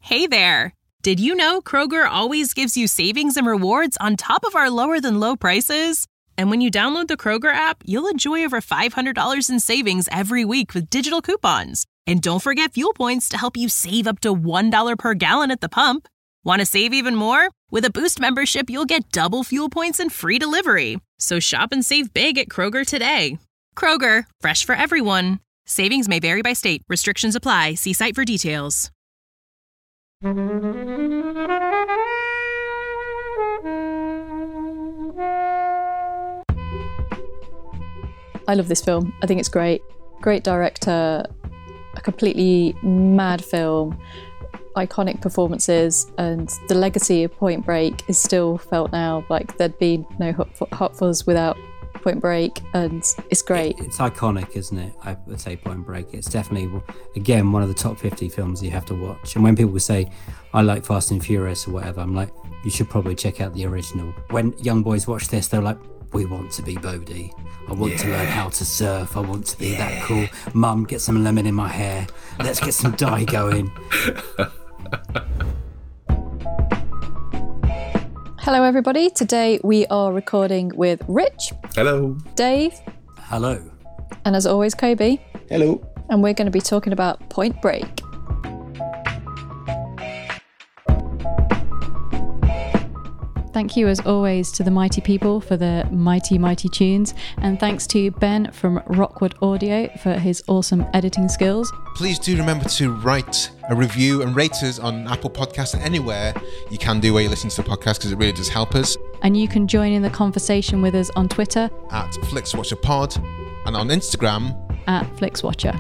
Hey there! Did you know Kroger always gives you savings and rewards on top of our lower-than-low prices? And when you download the Kroger app, you'll enjoy over $500 in savings every week with digital coupons. And don't forget fuel points to help you save up to $1 per gallon at the pump. Want to save even more? With a Boost membership, you'll get double fuel points and free delivery. So shop and save big at Kroger today. Kroger, fresh for everyone. Savings may vary by state. Restrictions apply. See site for details. I love this film. I think it's great. Great director, a completely mad film, iconic performances, and the legacy of Point Break is still felt now. Like there'd be no Hot Fuzz without Point Break, and it's great. It's iconic, isn't it? I would say Point Break. It's definitely, again, one of the top 50 films you have to watch. And when people say, I like Fast and Furious or whatever, I'm like, you should probably check out the original. When young boys watch this, they're like, we want to be Bodhi. I want to learn how to surf. I want to be that cool. Mum, get some lemon in my hair. Let's get some dye going. Hello everybody, today we are recording with Rich. Hello. Dave. Hello. And as always, Kobe. Hello. And we're going to be talking about Point Break. Thank you as always to the mighty people for the mighty, mighty tunes. And thanks to Ben from Rockwood Audio for his awesome editing skills. Please do remember to write a review and rate us on Apple Podcasts and anywhere you can do where you listen to the podcast, because it really does help us. And you can join in the conversation with us on Twitter at FlixWatcherPod and on Instagram at FlixWatcher.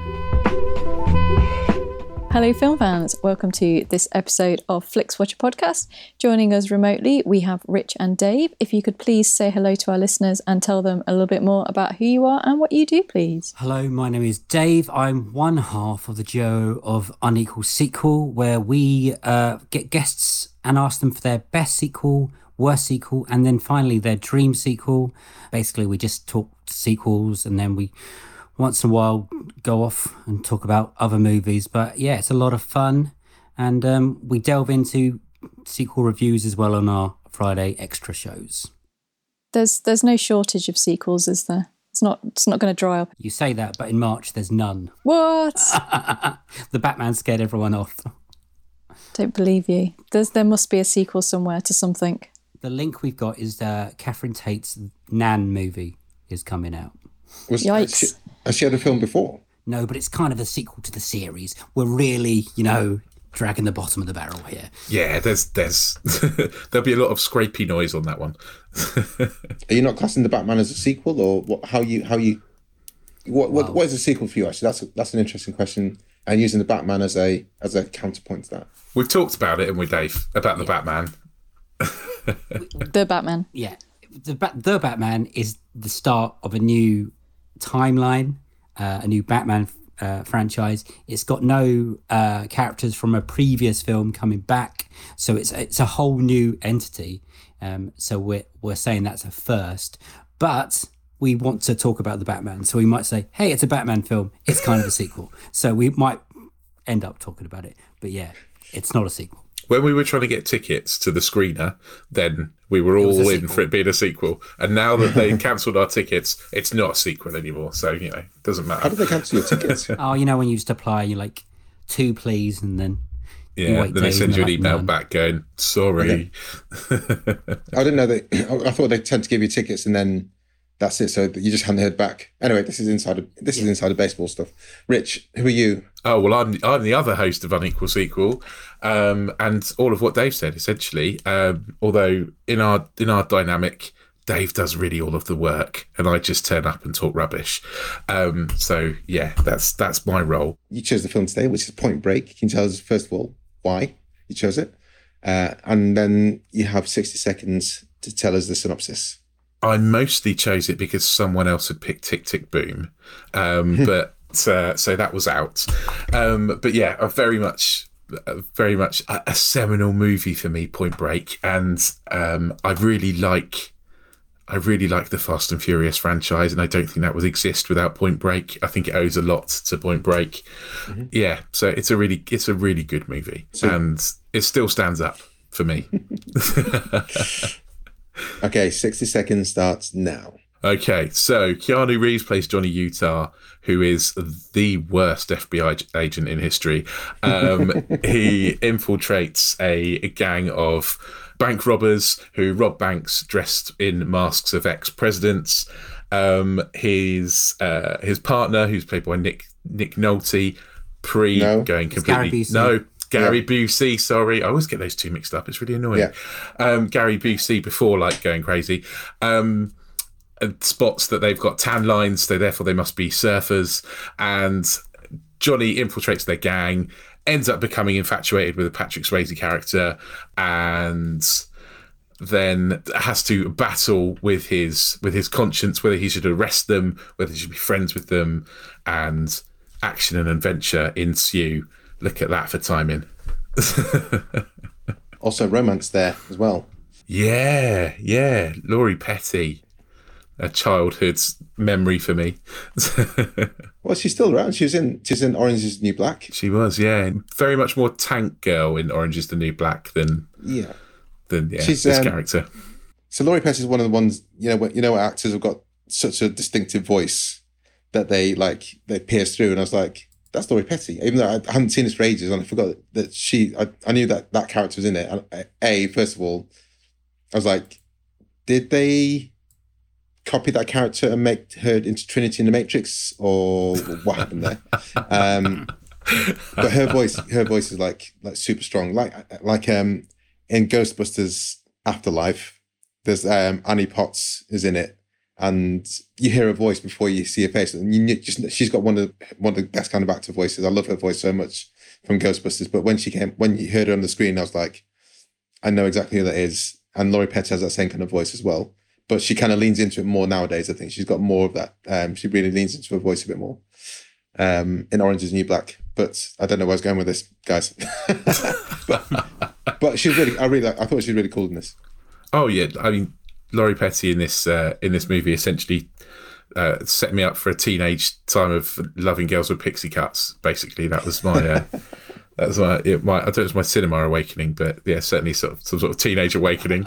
Hello film fans, welcome to this episode of FlixWatcher Podcast. Joining us remotely, we have Rich and Dave. If you could please say hello to our listeners and tell them a little bit more about who you are and what you do, please. Hello, my name is Dave. I'm one half of the duo of Unequal Sequel, where we get guests and ask them for their best sequel, worst sequel, and then finally their dream sequel. Basically, we just talk sequels and then we once in a while go off and talk about other movies. But yeah, it's a lot of fun. And we delve into sequel reviews as well on our Friday extra shows. There's no shortage of sequels, is there? It's not going to dry up. You say that, but in March there's none. What? The Batman scared everyone off. Don't believe you. There must be a sequel somewhere to something. The link we've got is Catherine Tate's Nan movie is coming out. Yikes. Has she had a film before? No, but it's kind of a sequel to the series. We're really, dragging the bottom of the barrel here. Yeah, there's there'll be a lot of scrapey noise on that one. Are you not classing The Batman as a sequel, or what? What is a sequel for you? Actually, that's an interesting question. And using The Batman as a counterpoint to that. We've talked about it, haven't we, Dave? About the Batman. The Batman. Yeah, the Batman is the start of a new timeline, a new Batman franchise. It's got no characters from a previous film coming back, so it's a whole new entity. So we're saying that's a first, but we want to talk about the Batman, so we might say, hey, it's a Batman film, it's kind of a sequel. So we might end up talking about it, but yeah, it's not a sequel. When we were trying to get tickets to the screener, then we were all in for it being a sequel. And now that they cancelled our tickets, it's not a sequel anymore. So, it doesn't matter. How did they cancel your tickets? Oh, when you just apply, you're like, 2 please, and then yeah, then they send you an email back going, sorry. Okay. I didn't know that. I thought they tend to give you tickets and then that's it. So you just hadn't heard back. Anyway, this is inside of baseball stuff. Rich, who are you? Oh, well, I'm the other host of Unequal Sequel, and all of what Dave said, essentially. Although in our dynamic, Dave does really all of the work, and I just turn up and talk rubbish. So yeah, that's my role. You chose the film today, which is Point Break. Can you tell us first of all why you chose it, and then you have 60 seconds to tell us the synopsis. I mostly chose it because someone else had picked Tick Tick Boom, but so that was out. But yeah, very much a seminal movie for me, Point Break, and I really like I really like the Fast and Furious franchise, and I don't think that would exist without Point Break. I think it owes a lot to Point Break. Yeah, so it's a really good movie, and it still stands up for me. Okay, 60 seconds starts now. Okay, so Keanu Reeves plays Johnny Utah, who is the worst FBI agent in history. He infiltrates a gang of bank robbers who rob banks dressed in masks of ex-presidents. His partner, who's played by Nick Nolte, going completely... Gary Busey, sorry. I always get those two mixed up. It's really annoying. Yeah. Gary Busey before going crazy. Spots that they've got tan lines, so therefore they must be surfers. And Johnny infiltrates their gang, ends up becoming infatuated with a Patrick Swayze character, and then has to battle with his conscience, whether he should arrest them, whether he should be friends with them, and action and adventure ensue. Look at that for timing. Also romance there as well. Yeah. Laurie Petty. A childhood memory for me. Well, she's still around. She's in Orange is the New Black. She was, yeah. Very much more tank girl in Orange is the New Black than she's, this character. So Laurie Petty is one of the ones, you know, actors have got such a distinctive voice that they pierce through, and I was like, that's Laurie Petty. Even though I hadn't seen this for ages, and I forgot that I knew that character was in it. And first of all, I was like, did they copy that character and make her into Trinity in the Matrix, or what happened there? But her voice is like super strong. Like in Ghostbusters Afterlife, there's Annie Potts is in it, and you hear her voice before you see her face, and she's got one of the best kind of actor voices. I love her voice so much from Ghostbusters. But when you heard her on the screen, I was like, I know exactly who that is. And Laurie Petty has that same kind of voice as well. But she kind of leans into it more nowadays. I think she's got more of that. She really leans into her voice a bit more in Orange is the New Black. But I don't know where I was going with this, guys. but she's really, I thought she was really cool in this. Oh yeah, I mean, Laurie Petty in this movie essentially set me up for a teenage time of loving girls with pixie cuts. Basically, that was my. That was I don't know if it was my cinema awakening, but yeah, certainly some sort of teenage awakening.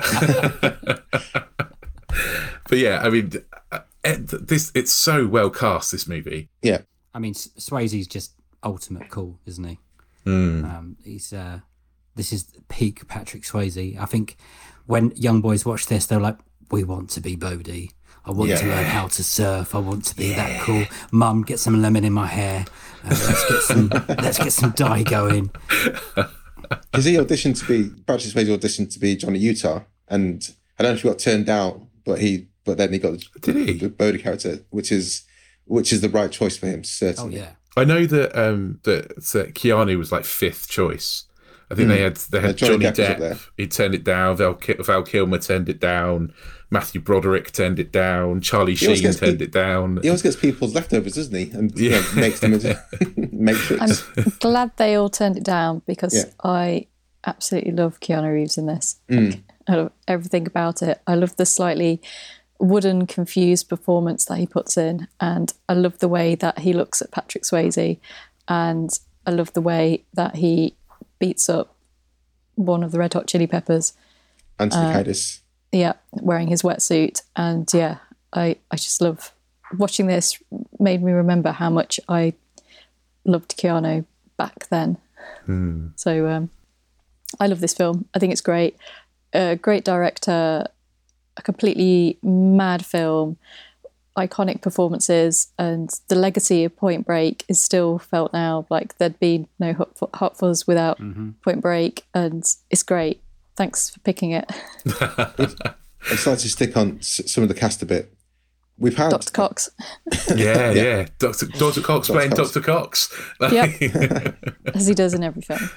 But yeah, I mean, it's so well cast, this movie. Yeah, I mean, Swayze's just ultimate cool, isn't he? He's this is peak Patrick Swayze. I think when young boys watch this, they're like, "We want to be Bodhi. I want to learn how to surf. I want to be that cool. Mum, get some lemon in my hair. Let's get some dye going." Because he auditioned to be Patrick Swayze auditioned to be Johnny Utah, and I don't know if he got turned down, but then he got the Bodhi character, which is the right choice for him, certainly. Oh yeah. I know that that Keanu was like fifth choice. I think they had Johnny Depp. He turned it down. Val Kilmer turned it down. Matthew Broderick turned it down. Charlie Sheen turned it down. He always gets people's leftovers, doesn't he? And makes them into Matrix. I'm glad they all turned it down, because I absolutely love Keanu Reeves in this. I love everything about it. I love the slightly wooden, confused performance that he puts in, and I love the way that he looks at Patrick Swayze, and I love the way that he beats up one of the Red Hot Chili Peppers. Anthony Kiedis. Yeah, wearing his wetsuit. And yeah, I just love watching this. Made me remember how much I loved Keanu back then. So I love this film. I think it's great. Great director, a completely mad film, iconic performances, and the legacy of Point Break is still felt now. Like, there'd be no Hot Fuzz without Point Break, and it's great. Thanks for picking it. I'd like to stick on some of the cast a bit. We've had Dr. Cox. Yeah. Dr. Cox playing Dr. Cox. Yep. As he does in every film.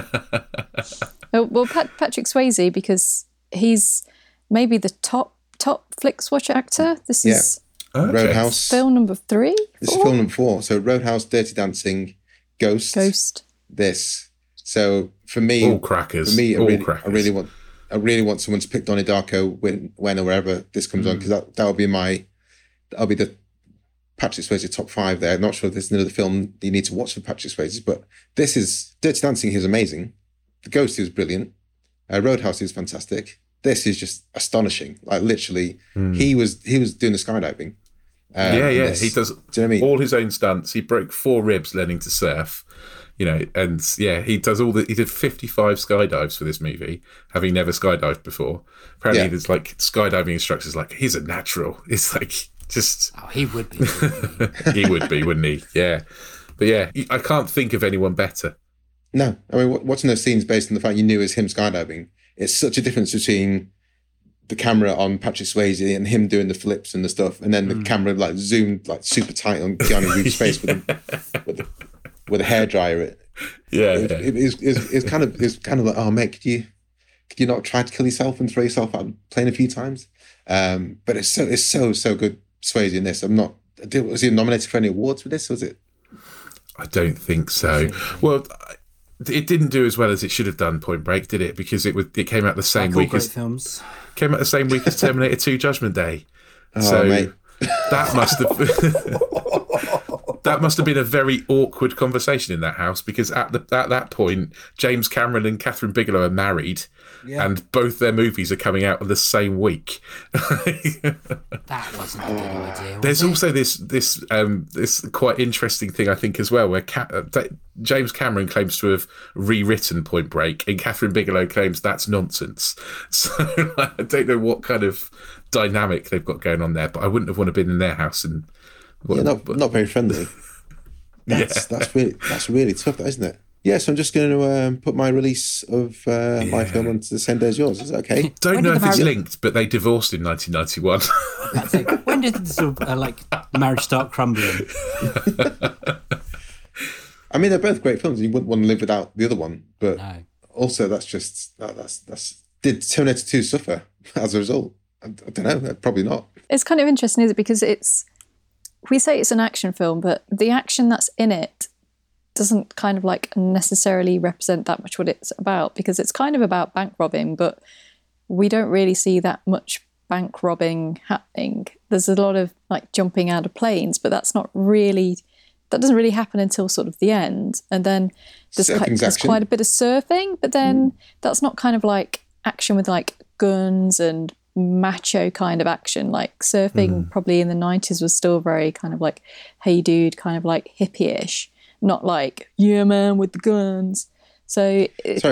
Well, Patrick Swayze, because he's maybe the top Flicks Watch actor. This is Roadhouse. Film number 3? This is film number 4. So Roadhouse, Dirty Dancing, Ghost. This. So for me, all crackers. For me, I really want. I really want someone to pick Donnie Darko when or wherever this comes on, because that'll be the Patrick Swayze top 5 there. I'm not sure if there's another film you need to watch for Patrick Swayze, but Dirty Dancing is amazing. The Ghost is brilliant. Roadhouse is fantastic. This is just astonishing. Like literally, he was doing the skydiving. He does do you know what I mean? all his own stunts. He broke 4 ribs learning to surf, and he does he did 55 skydives for this movie, having never skydived before. Apparently there's like skydiving instructors like, he's a natural. It's like just... Oh, he would be. He would be, wouldn't he? Yeah. But yeah, I can't think of anyone better. No. I mean, watching those scenes based on the fact you knew it was him skydiving, it's such a difference between the camera on Patrick Swayze and him doing the flips and the stuff, and then the camera like zoomed like super tight on Keanu Reeves' face with a hairdryer. It's kind of like, oh mate, could you not try to kill yourself and throw yourself out of the plane a few times? But it's so good, Swayze in this. Was he nominated for any awards for this? Was it? I don't think so. Well, it didn't do as well as it should have done, Point Break, did it? Because it came out the same week as films. Came out the same week as Terminator 2 Judgment Day. Oh, mate. That must have been a very awkward conversation in that house, because at that point, James Cameron and Catherine Bigelow are married, and both their movies are coming out on the same week. That wasn't a good idea. There's also this quite interesting thing, I think, as well, where James Cameron claims to have rewritten Point Break, and Catherine Bigelow claims that's nonsense. So I don't know what kind of dynamic they've got going on there, but I wouldn't have wanted to be in their house and. Not very friendly. That's really tough, isn't it? Yeah, so I'm just going to put my release of my film onto the same day as yours. Is that okay? Don't know if it's linked, but they divorced in 1991. When did the sort of marriage start crumbling? I mean, they're both great films. You wouldn't want to live without the other one, but also that's did Terminator 2 suffer as a result? I don't know. Probably not. It's kind of interesting, is it? Because we say it's an action film, but the action that's in it doesn't kind of like necessarily represent that much what it's about, because it's kind of about bank robbing, but we don't really see that much bank robbing happening. There's a lot of like jumping out of planes, but that doesn't really happen until sort of the end. And then there's quite a bit of surfing, but then that's not kind of like action with like guns and macho kind of action. Like surfing probably in the 90s was still very kind of like, hey dude, kind of like hippie-ish, not like, yeah man with the guns. So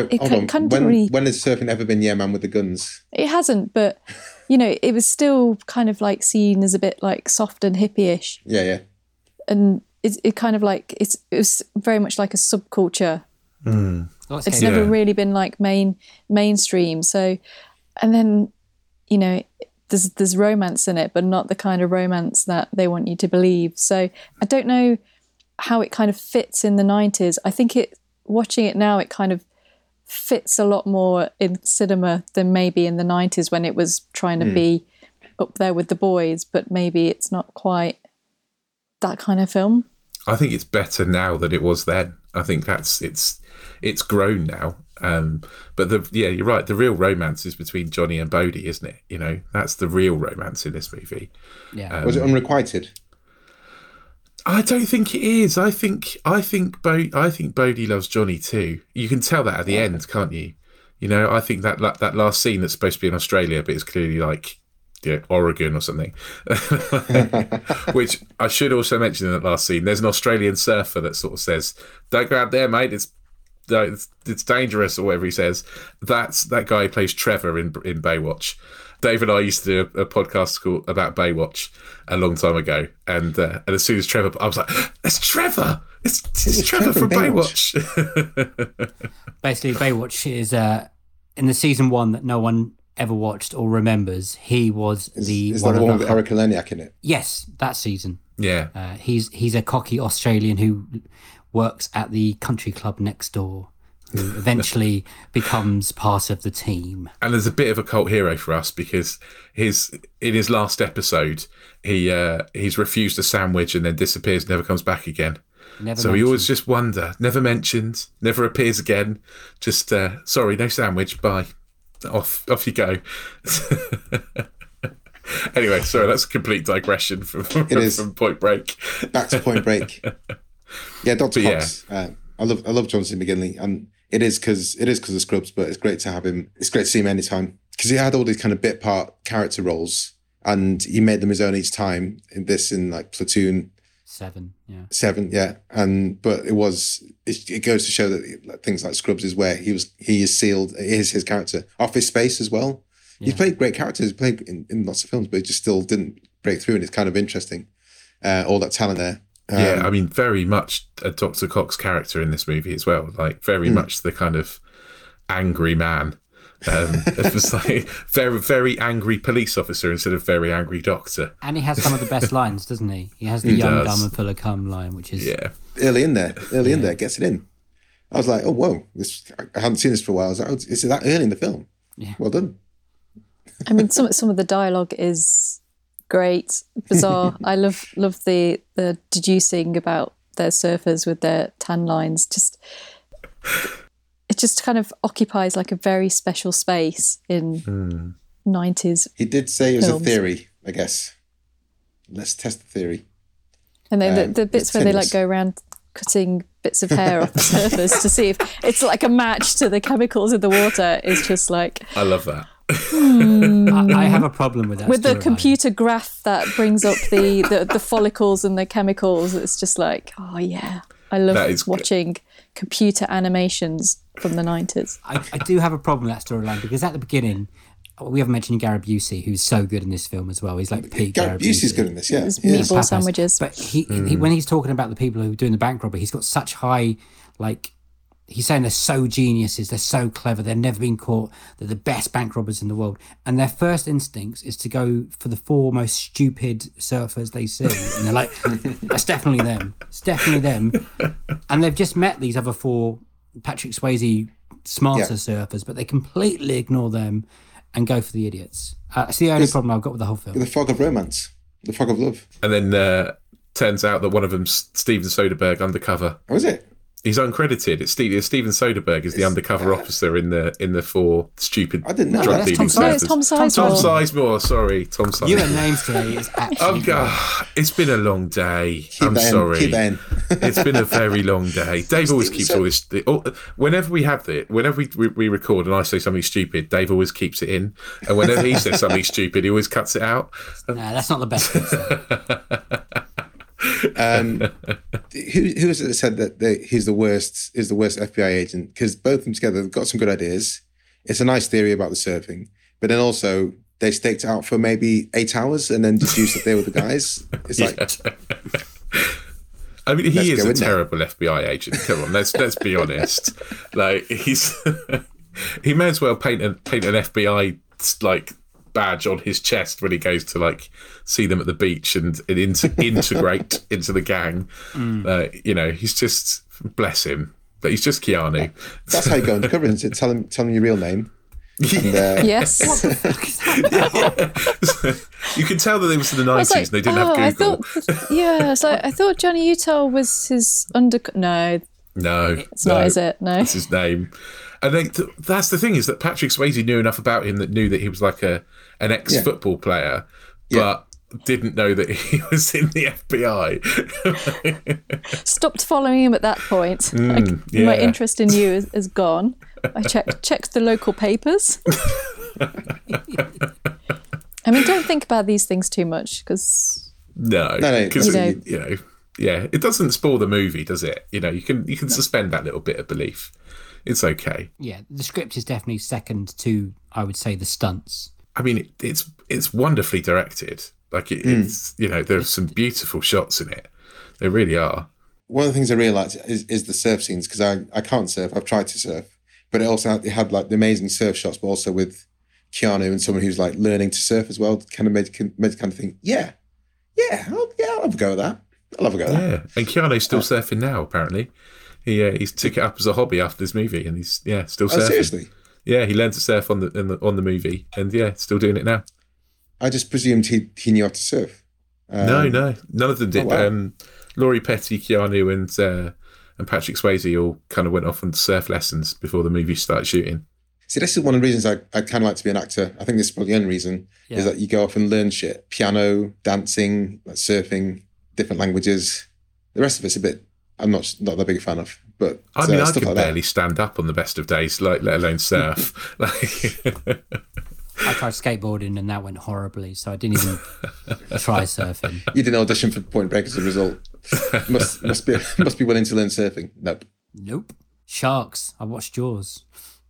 when has surfing ever been yeah man with the guns? It hasn't, but it was still kind of like seen as a bit like soft and hippie-ish. Yeah. And it kind of like it was very much like a subculture. It's never really been like mainstream. So, and then there's romance in it, but not the kind of romance that they want you to believe. So I don't know how it kind of fits in the 90s. I think watching it now, it kind of fits a lot more in cinema than maybe in the 90s when it was trying to be up there with the boys, but maybe it's not quite that kind of film. I think it's better now than it was then. I think it's grown now. But you're right. The real romance is between Johnny and Bodhi, isn't it? That's the real romance in this movie. Yeah. Was it unrequited? I don't think it is. I think Bodhi loves Johnny too. You can tell that at the end, can't you? I think that last scene that's supposed to be in Australia, but it's clearly like Oregon or something. Which I should also mention in that last scene, there's an Australian surfer that sort of says, "Don't go out there, mate. It's dangerous," or whatever he says. That's that guy who plays Trevor in Baywatch. Dave and I used to do a podcast about Baywatch a long time ago, and as soon as Trevor, I was like, "It's Trevor! It's Trevor from Baywatch." Basically, Baywatch is in the season 1 that no one ever watched or remembers. He was is that the one with Eric Eleniak in it? Yes, that season. Yeah, he's a cocky Australian who works at the country club next door, who eventually becomes part of the team. And there's a bit of a cult hero for us because in his last episode, he's refused a sandwich and then disappears, never comes back again. We always just wonder, never mentioned, never appears again. Just, sorry, no sandwich, bye. off you go. Anyway, sorry, that's a complete digression from Point Break. Back to Point Break. Yeah, Dr. Cox. Yeah. I love John C. McGinley, and it is because of Scrubs, but it's great to have him. It's great to see him anytime because he had all these kind of bit part character roles, and he made them his own each time. In like Platoon. 7, yeah. But it goes to show that things like Scrubs is where he is sealed. It is his character. Office Space as well. Yeah. He's played great characters. He's played in lots of films, but he just still didn't break through. And it's kind of interesting, all that talent there. Yeah, I mean, very much a Dr. Cox character in this movie as well. Like very much the kind of angry man. It was like very, very angry police officer instead of very angry doctor. And he has some of the best lines, doesn't he? He has the young, dumb and full of cum line, which is early in there, gets it in. I was like, oh whoa, I haven't seen this for a while. I was like, is it that early in the film? Yeah, well done. I mean, some of the dialogue is great, bizarre. I love the deducing about their surfers with their tan lines. It just kind of occupies like a very special space in 90s. He did say it was a theory, I guess. Let's test the theory. And then the bits where they like go around cutting bits of hair off the surfers to see if it's like a match to the chemicals in the water is just like... I love that. I have a problem with that. With the computer graph that brings up the follicles and the chemicals, it's just like, oh yeah. I love watching computer animations from the 90s. I do have a problem with that storyline because at the beginning, we haven't mentioned Gary Busey, who's so good in this film as well. He's like Pete. Gary Busey's good in this, yeah. Meatball sandwiches. But he when he's talking about the people who are doing the bank robbery, he's got such high, like, he's saying they're so geniuses, they're so clever, they've never been caught, they're the best bank robbers in the world. And their first instincts is to go for the 4 most stupid surfers they see. And they're like, that's definitely them. It's definitely them. And they've just met these other 4 Patrick Swayze smarter surfers, but they completely ignore them and go for the idiots. It's the only problem I've got with the whole film. The fog of romance. The fog of love. And then turns out that one of them's Steven Soderbergh undercover. Oh, is it? He's uncredited. It's Steven Soderbergh is the undercover officer in the 4 stupid drug dealing surfers. Tom Sizemore. Tom Sizemore. Sorry, Tom Sizemore. You and names today is actually. It's been a long day. Sorry. It's been a very long day. Dave always keeps all this. Whenever we have it, whenever we record and I say something stupid, Dave always keeps it in. And whenever he says something stupid, he always cuts it out. No, that's not the best. Who is it that said that he's the worst FBI agent? Because both of them together have got some good ideas. It's a nice theory about the surfing, but then also they staked it out for maybe 8 hours and then deduced that they were the guys. It's like, I mean, he is a terrible FBI agent. Come on, let's be honest. Like he may as well paint an FBI like badge on his chest when he goes to like see them at the beach and integrate into the gang. He's just, bless him, but he's just Keanu. That's how you go undercover, isn't it? Tell him your real name. And, yes. What the fuck is that? You can tell that it was in the 90s and they didn't have Google. I thought Johnny Utah was his No, it's not, is it? No, it's his name. And that's the thing, is that Patrick Swayze knew enough about him that knew that he was like an ex-football player, but didn't know that he was in the FBI. Stopped following him at that point. My interest in you is gone. I checked the local papers. I mean, don't think about these things too much because it doesn't spoil the movie, does it? You can suspend that little bit of belief. It's okay. Yeah, the script is definitely second to, I would say, the stunts. I mean, it's wonderfully directed. Like it's there's some beautiful shots in it. There really are. One of the things I really liked is the surf scenes, because I can't surf. I've tried to surf, but it had like the amazing surf shots, but also with Keanu and someone who's like learning to surf as well. Kind of made kind of think, I'll have a go at that. I'll have a go at that. Yeah, and Keanu's still surfing now. Apparently, he's took it up as a hobby after this movie, and he's still surfing. Seriously? Yeah, he learned to surf on the movie, and still doing it now. I just presumed he knew how to surf. No, none of them did. Oh, wow. Laurie Petty, Keanu, and Patrick Swayze all kind of went off on surf lessons before the movie started shooting. See, this is one of the reasons I kind of like to be an actor. I think this is probably the only reason, is that you go off and learn shit. Piano, dancing, like surfing, different languages. The rest of it's a bit, I'm not that big a fan of. But I mean, I stuff could like barely stand up on the best of days, let alone surf. I tried skateboarding and that went horribly, so I didn't even try surfing. You didn't audition for Point Break as a result. must be willing to learn surfing. Nope. Sharks. I watched Jaws.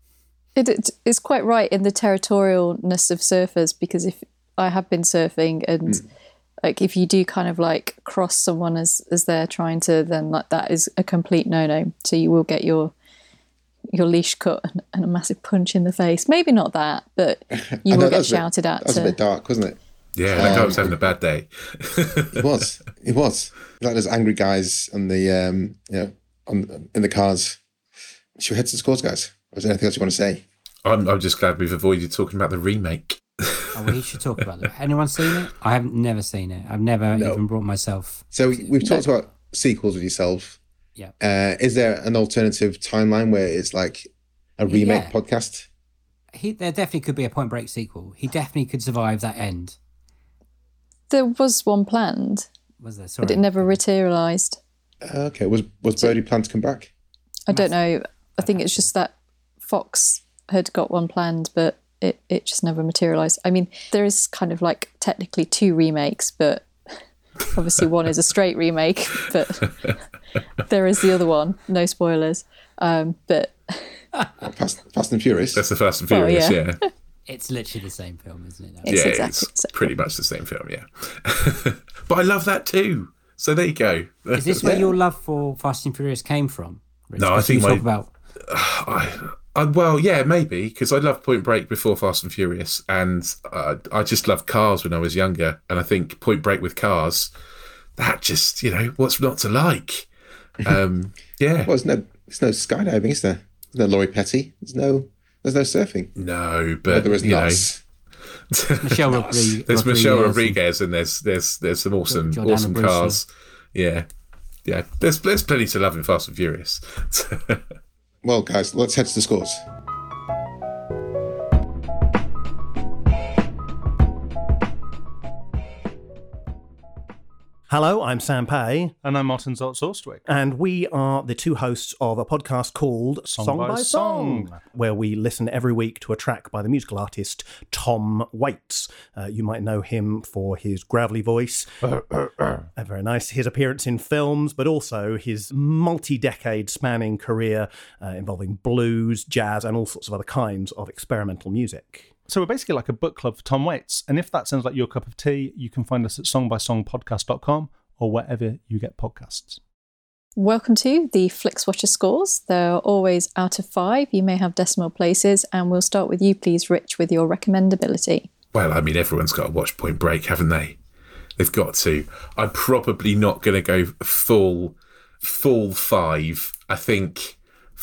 It's quite right in the territorialness of surfers, because if I have been surfing and like if you do kind of like cross someone as they're trying to, then like that is a complete no. So you will get your leash cut and a massive punch in the face. Maybe not that, but you will get shouted at. That was a bit dark, wasn't it? Yeah, that guy was having a bad day. It was. Like those angry guys on the in the cars. Should we head to the scores, guys? Or is there anything else you want to say? I'm just glad we've avoided talking about the remake. Oh, we should talk about that. Anyone seen it? I haven't never seen it. I've never even brought myself. So we've talked about sequels with yourself. Yeah. Is there an alternative timeline where it's like a remake podcast? There definitely could be a Point Break sequel. He definitely could survive that end. There was one planned. Was there? Sorry. But it never materialised. Okay. Was Birdie planned to come back? I don't know. I think it's just that Fox had got one planned, but it just never materialised. I mean, there is kind of like technically 2 remakes, but obviously one is a straight remake, but there is the other one. No spoilers. But Fast and Furious. That's the Fast and Furious, yeah. It's literally the same film, isn't it? It's exactly it's the same pretty much the same film, yeah. But I love that too. So there you go. Is this where your love for Fast and Furious came from, Rich? No, I think talk about. Well, yeah, maybe, because I loved Point Break before Fast and Furious, and I just loved cars when I was younger, and I think Point Break with cars, that just, what's not to like? Yeah. Well, there's no skydiving, is there? There's no Lori Petty. There's no surfing. No, but there is nuts. Michelle Rodriguez. There's Michelle Rodriguez, and there's some awesome cars. Yeah. There's plenty to love in Fast and Furious. Well, guys, let's head to the scores. Hello, I'm Sam Pay. And I'm Martin Zoltz-Orstwick. And we are the 2 hosts of a podcast called Song by Song, where we listen every week to a track by the musical artist Tom Waits. You might know him for his gravelly voice. Very nice. His appearance in films, but also his multi-decade spanning career involving blues, jazz, and all sorts of other kinds of experimental music. So we're basically like a book club for Tom Waits. And if that sounds like your cup of tea, you can find us at songbysongpodcast.com or wherever you get podcasts. Welcome to the FlixWatcher scores. They're always out of 5. You may have decimal places, and we'll start with you, please, Rich, with your recommendability. Well, I mean, everyone's got to watch Point Break, haven't they? They've got to. I'm probably not going to go full 5. I think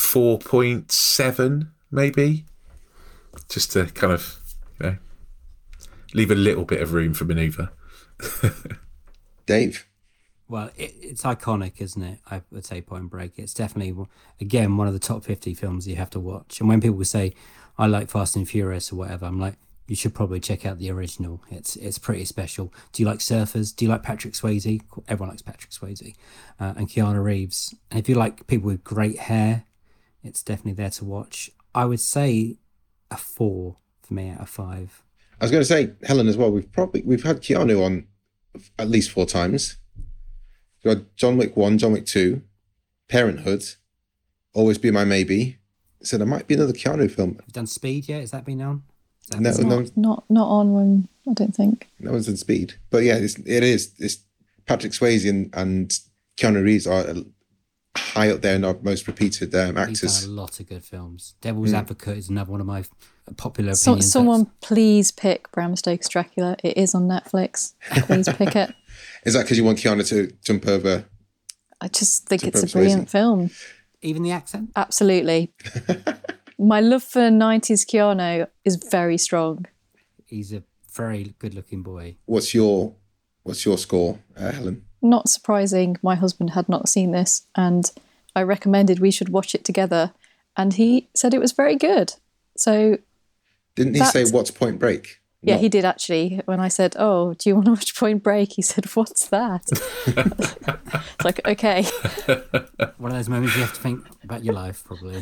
4.7, maybe. Just to kind of, leave a little bit of room for manoeuvre. Dave? Well, it's iconic, isn't it? I would say Point Break. It's definitely, again, one of the top 50 films you have to watch. And when people say, I like Fast and Furious or whatever, I'm like, you should probably check out the original. It's pretty special. Do you like surfers? Do you like Patrick Swayze? Everyone likes Patrick Swayze. And Keanu Reeves. And if you like people with great hair, it's definitely there to watch. I would say a 4 for me out of 5. I was going to say, Helen, as well, we've had Keanu on at least 4 times. We've got John Wick 1, John Wick 2, Parenthood, Always Be My Maybe. So there might be another Keanu film. Have you done Speed yet? Has that been on? Not on one, I don't think. No one's done Speed. But yeah, it is. It's Patrick Swayze and Keanu Reeves are high up there in our most repeated actors. He's done a lot of good films. Devil's Advocate is another one of my popular opinions. Someone please pick Bram Stoker's Dracula. It is on Netflix. Please pick it. Is that because you want Keanu to jump over? I just think it's a brilliant film. Even the accent? Absolutely. My love for 90s Keanu is very strong. He's a very good-looking boy. What's your score, Helen? Not surprising, my husband had not seen this, and I recommended we should watch it together, and he said it was very good. So Didn't he say what's Point Break? yeah, he did actually. When I said, "Oh, do you want to watch Point Break?" He said, "What's that?" It's like, okay. One of those moments you have to think about your life, probably.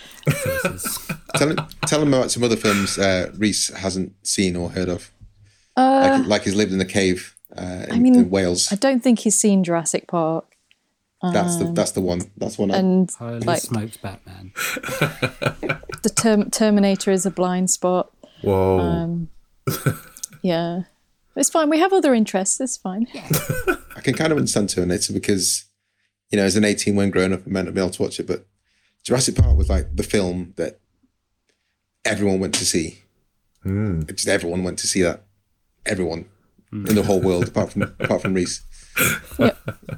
Tell him about some other films Reese hasn't seen or heard of. Like he's lived in a cave in Wales. I don't think he's seen Jurassic Park. That's the one. That's one. And Holy smokes, Batman. The Terminator is a blind spot. Whoa. Yeah. It's fine. We have other interests. It's fine. I can kind of understand Terminator because, as an 18 when growing up, I meant to be able to watch it. But Jurassic Park was like the film that everyone went to see. Just everyone went to see that. Everyone in the whole world, apart from Reese. Yep.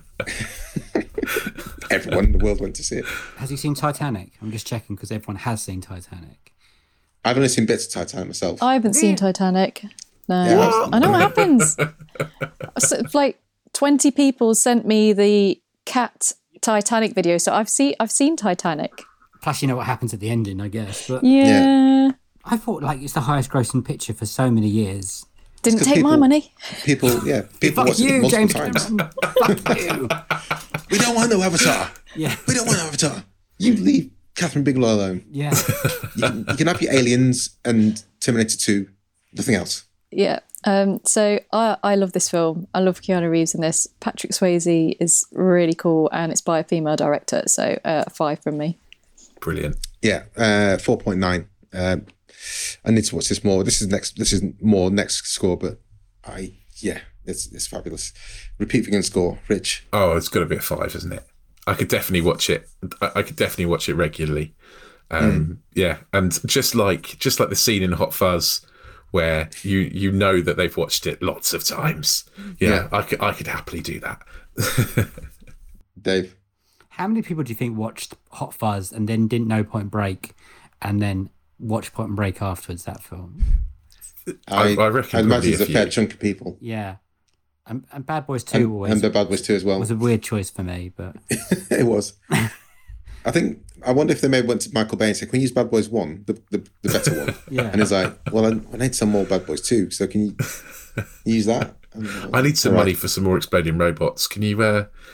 Everyone in the world went to see it. Has he seen Titanic? I'm just checking because everyone has seen Titanic. I've only seen bits of Titanic myself. I haven't seen Titanic. No. Yeah, I know what happens. So, like 20 people sent me the cat Titanic video, so I've seen Titanic. Plus, you know what happens at the ending, I guess. But Yeah. I thought it's the highest grossing picture for so many years. Didn't take my money. People Fuck watch it you, multiple James times. Cameron. Fuck you. We don't want no Avatar. Yeah. We don't want Avatar. You leave Catherine Bigelow alone. Yeah. You can have your Aliens and Terminator 2. Nothing else. Yeah. So I love this film. I love Keanu Reeves in this. Patrick Swayze is really cool, and it's by a female director. So 5 from me. Brilliant. Yeah, 4.9. I need to watch this more. This is more next score, but it's fabulous. Repeat Vigan score, Rich. Oh, it's got to be a 5, isn't it? I could definitely watch it. I could definitely watch it regularly. Yeah, and just like the scene in Hot Fuzz, where you know that they've watched it lots of times. Yeah. I could happily do that. Dave, how many people do you think watched Hot Fuzz and then didn't know Point Break, and then watched Point Break afterwards? That film. I reckon. I'd imagine it's a fair chunk of people. Yeah, and Bad Boys 2 always. And the Bad Boys 2 as well. Was a weird choice for me, but it was. I wonder if they maybe went to Michael Bay and said, "Can we use Bad Boys 1, the better one?" Yeah. And he's like, "Well, I need some more Bad Boys 2, so can you use that?" I need some money for some more exploding robots. Can you,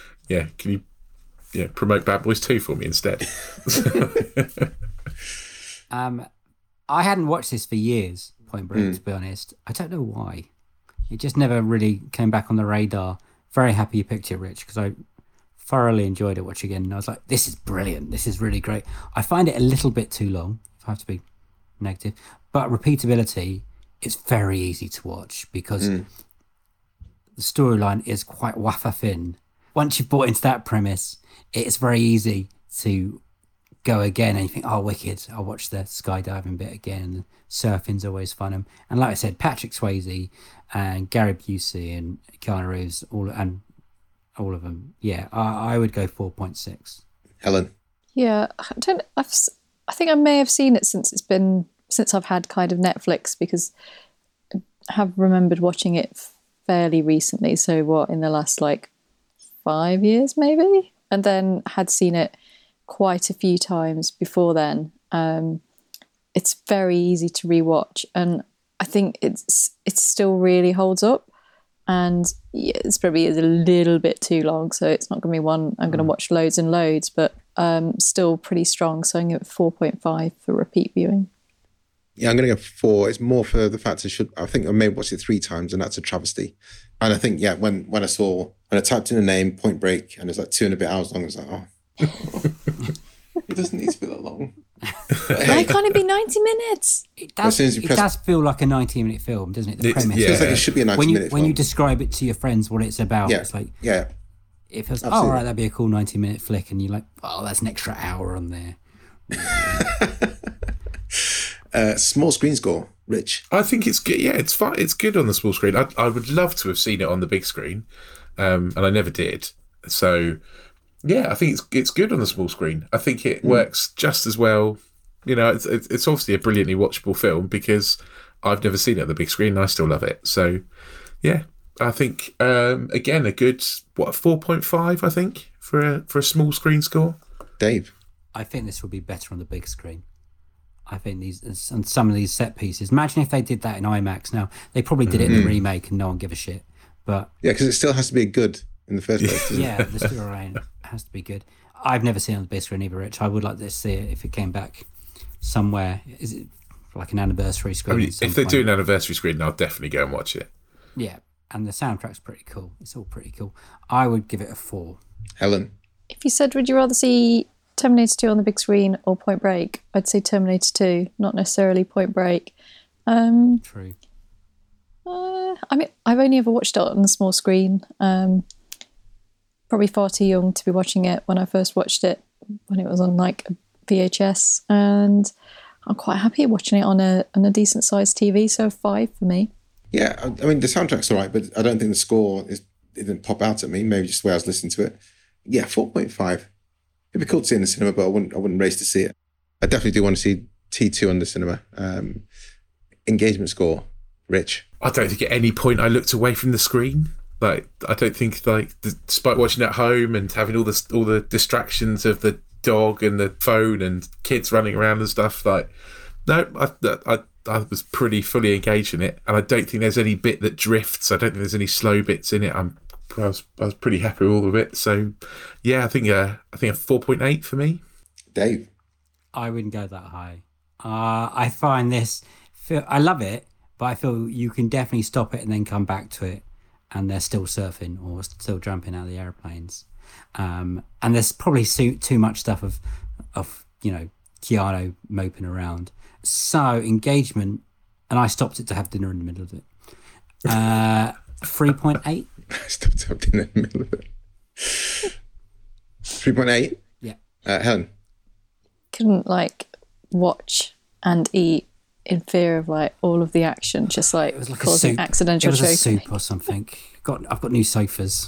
promote Bad Boys 2 for me instead? I hadn't watched this for years, Point Break, to be honest. I don't know why. It just never really came back on the radar. Very happy you picked it, Rich, because I thoroughly enjoyed it watching again. And I was like, this is brilliant. This is really great. I find it a little bit too long, if I have to be negative. But repeatability, it's very easy to watch because the storyline is quite wafer thin. Once you've bought into that premise, it's very easy to go again and you think, oh, wicked, I'll watch the skydiving bit again. Surfing's always fun. And like I said, Patrick Swayze and Gary Busey and Keanu Reeves, all of them. Yeah, I would go 4.6. Helen? Yeah, I think I may have seen it since I've had kind of Netflix, because I have remembered watching it fairly recently. So in the last 5 years maybe? And then had seen it quite a few times before then. It's very easy to rewatch, and I think it still really holds up. And it's probably a little bit too long, so it's not going to be one I'm going to watch loads and loads, but still pretty strong. So I'm going to give it 4.5 for repeat viewing. Yeah, I'm going to go 4. It's more for the fact I think I may have watched it 3 times, and that's a travesty. And I think, when I typed in a name, Point Break, and it's 2 and a bit hours long, I was like, oh, it doesn't need to be that long. Why can't it be 90 minutes? It does feel like a 90-minute film, doesn't it? The premise. It feels like it should be a 90-minute film. When you describe it to your friends what it's about, it's like, it feels, all right, that'd be a cool 90-minute flick, and you're like, oh, that's an extra hour on there. Small screen score, Rich. I think it's good. Yeah, it's fine. It's good on the small screen. I would love to have seen it on the big screen, and I never did. So, yeah, I think it's good on the small screen. I think it works just as well. It's obviously a brilliantly watchable film because I've never seen it on the big screen and I still love it. So, yeah, I think again a good 4.5. I think for a small screen score. Dave, I think this will be better on the big screen. I think these and some of these set pieces. Imagine if they did that in IMAX. Now they probably did it in the remake, and no one give a shit. But Yeah, because it still has to be good in the first place. doesn't it? yeah, the storyline has to be good. I've never seen it on the big screen either, Rich. I would like to see it if it came back somewhere. Is it like an anniversary screen? I mean, at some if they point? do an anniversary screen, I'll definitely go and watch it. Yeah, and the soundtrack's pretty cool. It's all pretty cool. I would give it a 4. Helen. If you said, would you rather see Terminator 2 on the big screen or Point Break? I'd say Terminator 2, not necessarily Point Break. True. I mean, I've only ever watched it on the small screen. Probably far too young to be watching it when I first watched it, when it was on like a VHS. And I'm quite happy watching it on a decent sized TV, so 5 for me. Yeah, I mean, the soundtrack's all right, but I don't think the score it didn't pop out at me. Maybe just the way I was listening to it. Yeah, 4.5. It'd be cool to see in the cinema, but I wouldn't race to see it. I definitely do want to see T2 on the cinema. Engagement score, Rich. I don't think at any point I looked away from the screen. Like, I don't think, like, despite watching at home and having all the distractions of the dog and the phone and kids running around and stuff, like, no, I was pretty fully engaged in it, and I don't think there's any bit that drifts. I don't think there's any slow bits in it. I was pretty happy with all of it. So, yeah, I think a 4.8 for me. Dave. I wouldn't go that high. I find this. I love it, but I feel you can definitely stop it and then come back to it, and they're still surfing or still jumping out of the airplanes. And there's probably too much stuff of Keanu moping around. So engagement, and I stopped it to have dinner in the middle of it. 3.8. I stopped to have dinner in the middle of it. 3.8. Yeah. Helen. Couldn't like watch and eat in fear of like all of the action, just like, It was like causing a soup. accidental It was a choking. soup or something. I've got new sofas.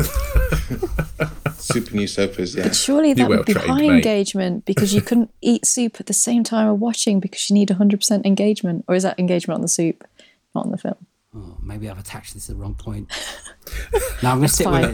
Super new sofas, yeah. But surely that well would be trained, high mate. engagement because you couldn't eat soup at the same time of watching because you need 100% engagement. Or is that engagement on the soup, not on the film? Oh, maybe I've attached this at the wrong point. No, I'm going to stick with it.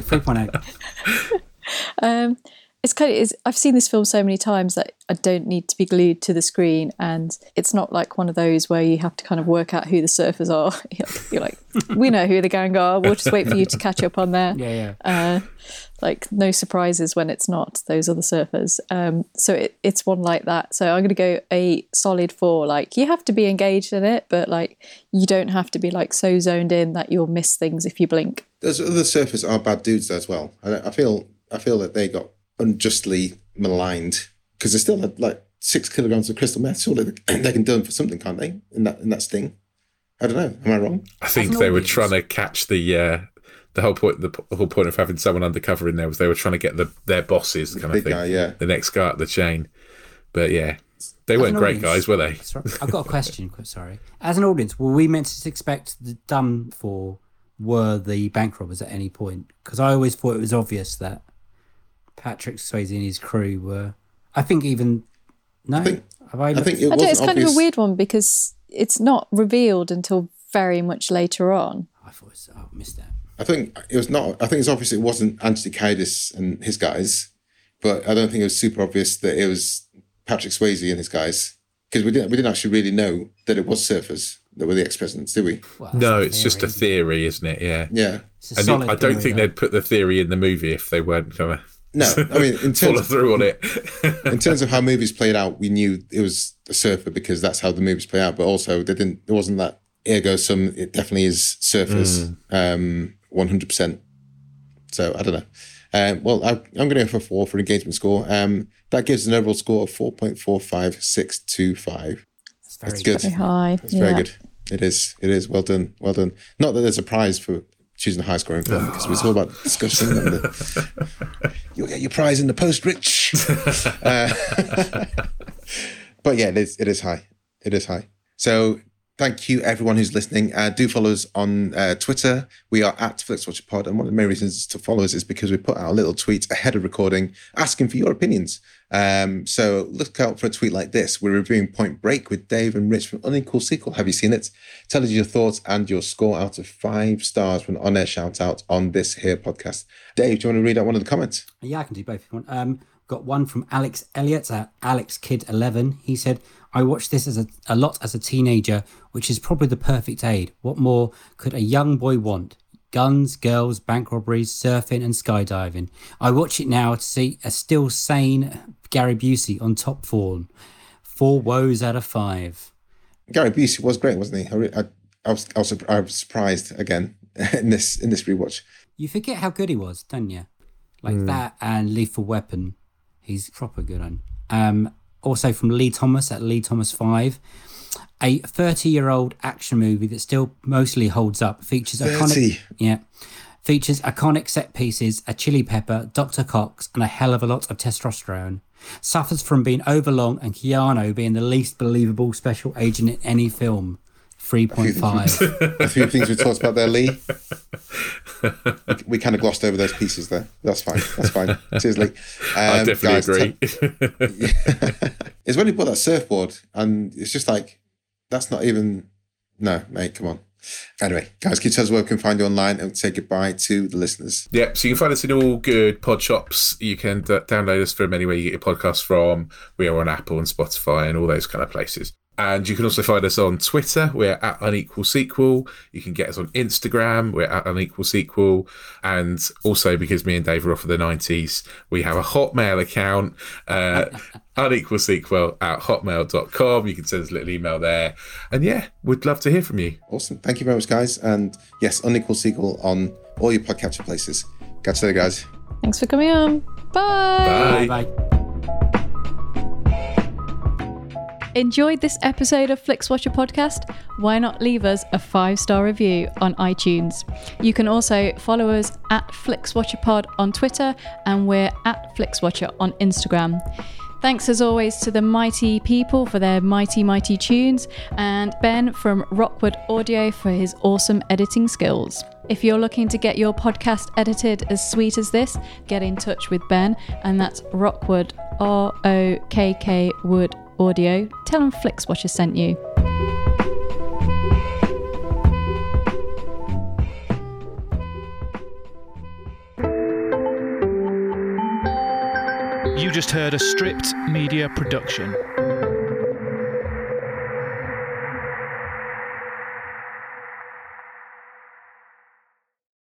3.8. It's I've seen this film so many times that I don't need to be glued to the screen, and it's not like one of those where you have to kind of work out who the surfers are. You're like, we know who the gang are. We'll just wait for you to catch up on there. Yeah. Like no surprises when it's not those other surfers. So it's one like that. So I'm going to go a solid 4. Like you have to be engaged in it, but like you don't have to be like so zoned in that you'll miss things if you blink. Those other surfers are bad dudes though as well. I feel that they got unjustly maligned because they still had like 6 kilograms of crystal meth. Surely they can do them for something, can't they? In that sting. I don't know. Am I wrong? I think they were trying to catch the whole point. The whole point of having someone undercover in there was they were trying to get their bosses kind of thing. Guy, yeah. The next guy up the chain. But yeah, they weren't great guys, were they? Sorry, I've got a question. Sorry. As an audience, were we meant to expect the done for were the bank robbers at any point? Because I always thought it was obvious that Patrick Swayze and his crew were. I think even no. I think it I wasn't don't, it's kind obvious. of a weird one because it's not revealed until very much later on. I thought I missed that. I think it was not. I think it's obvious it wasn't Anthony Kiedis and his guys, but I don't think it was super obvious that it was Patrick Swayze and his guys because we didn't actually really know that it was surfers that were the ex-presidents, did we? Well, No, that's it's just a theory, isn't it? Yeah. Yeah. It's a And solid I don't theory, think though. they'd put the theory in the movie if they weren't going to No, I mean in follow terms through on it. in terms of how movies played out, we knew it was a surfer because that's how the movies play out. But also, it wasn't that ergo sum. It definitely is surfers, 100%. So I don't know. Well, I'm going to go for 4 for engagement score. That gives an overall score of 4.45625. That's good. Very high. It's very good. It is. Well done. Well done. Not that there's a prize for choosing a high scoring film because it's all about discussion. You'll get your prize in the post, Rich. But yeah, it is high. It is high. So thank you everyone who's listening. Do follow us on Twitter. We are at FlixWatcherPod, and one of the main reasons to follow us is because we put out a little tweet ahead of recording asking for your opinions. So look out for a tweet like this. We're reviewing Point Break with Dave and Rich from Unequal Sequel. Have you seen it? Tell us your thoughts and your score out of 5 stars for an on-air shout out on this here podcast. Dave, do you want to read out one of the comments? Yeah, I can do both if you want. Got one from Alex Elliott at AlexKid11. He said, I watched this a lot as a teenager, which is probably the perfect age. What more could a young boy want? Guns, girls, bank robberies, surfing and skydiving. I watch it now to see a still sane Gary Busey on top form. 4 woes out of 5. Gary Busey was great, wasn't he? I was surprised again in this rewatch. You forget how good he was, don't you? Like that and Lethal Weapon. He's proper good on. Also from Lee Thomas at Lee Thomas 5. A 30-year-old action movie that still mostly holds up. Features 30. Features iconic set pieces, a chili pepper, Dr. Cox, and a hell of a lot of testosterone. Suffers from being overlong and Keanu being the least believable special agent in any film. 3.5. A few things we talked about there, Lee. We kind of glossed over those pieces there. That's fine. Cheers, Lee. I definitely agree. It's when he bought that surfboard, and it's just like, that's not even... No, mate, come on. Anyway, guys, keep us where we can find you online and say goodbye to the listeners. Yep, so you can find us in all good pod shops. You can download us from anywhere you get your podcasts from. We are on Apple and Spotify and all those kind of places. And you can also find us on Twitter. We're at Unequal Sequel. You can get us on Instagram. We're at Unequal Sequel. And also, because me and Dave are off of the 90s, we have a Hotmail account, unequalsequel@hotmail.com. You can send us a little email there. And yeah, we'd love to hear from you. Awesome. Thank you very much, guys. And yes, Unequal Sequel on all your podcatcher places. Catch you later, guys. Thanks for coming on. Bye. Bye. Bye. Enjoyed this episode of FlixWatcher Podcast? Why not leave us a 5-star review on iTunes? You can also follow us at FlixWatcherPod on Twitter, and we're at FlixWatcher on Instagram. Thanks as always to the mighty people for their mighty tunes, and Ben from Rockwood Audio for his awesome editing skills. If you're looking to get your podcast edited as sweet as this, get in touch with Ben, and that's Rockwood, ROKK Wood Audio. Tell them FlixWatcher sent you. You just heard a Stripped Media production.